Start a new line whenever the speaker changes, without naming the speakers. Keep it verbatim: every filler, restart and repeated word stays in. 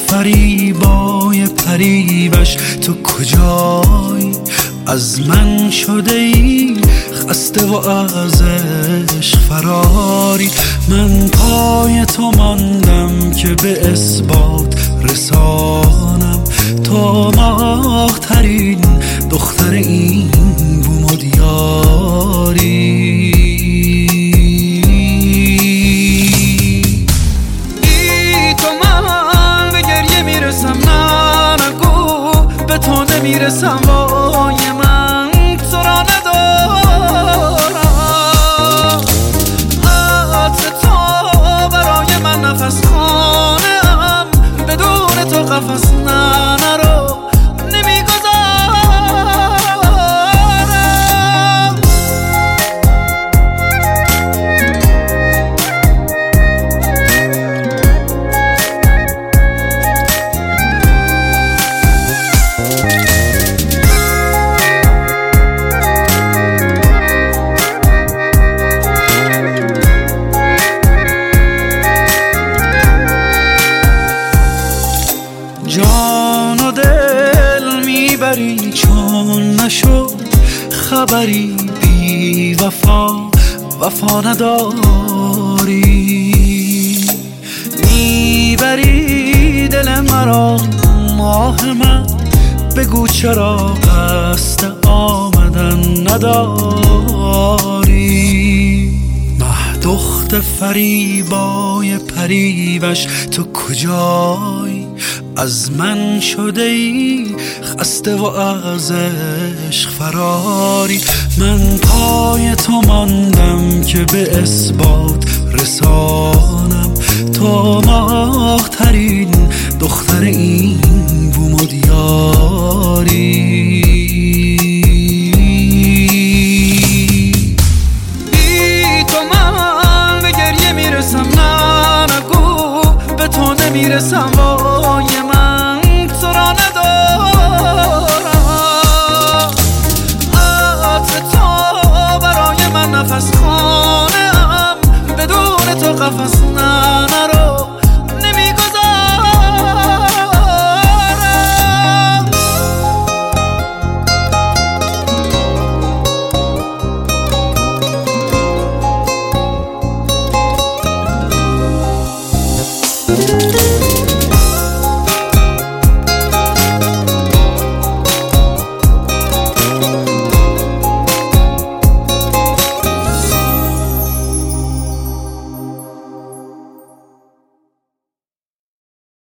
فریبای پریوش تو کجایی؟ از من شده ای خسته و از عشق فراری. من پای تو ماندم که به اثبات رسانم، تو ماه ترین دختر این بوم و دیاری. ای تو من به گریه میرسم، نه نگو به تو نمیرسم، وای من تو را ندارم. عطر تو برای من نفس خانم، بدون تو قفس نه نرو نمیگذارم. جان و دل میبری چون نشد خبری، بی وفا وفا نداری. میبری دل مرا ماه من، بگو چرا قصد آمدن نداری. مه دخت فریبای پریوش تو کجایی؟ از من شده ای خسته و از عشق فراری. من پای تو ماندم که به اثبات رسانم، تو ماه ترین دختر این